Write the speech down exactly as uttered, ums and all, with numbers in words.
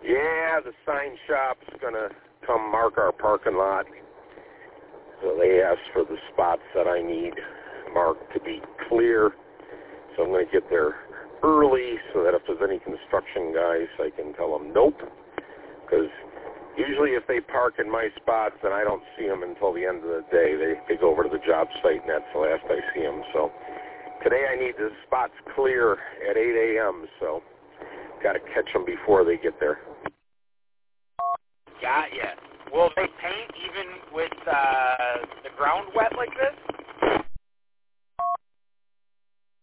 Yeah, the sign shop's going to come mark our parking lot. So they asked for the spots that I need marked to be clear. So I'm going to get there early so that if there's any construction guys, I can tell them nope. Because usually if they park in my spots, then I don't see them until the end of the day. They, they go over to the job site, and that's the last I see them. So today I need the spots clear at eight a.m., so got to catch them before they get there. Got ya. Will they paint even with uh, the ground wet like this?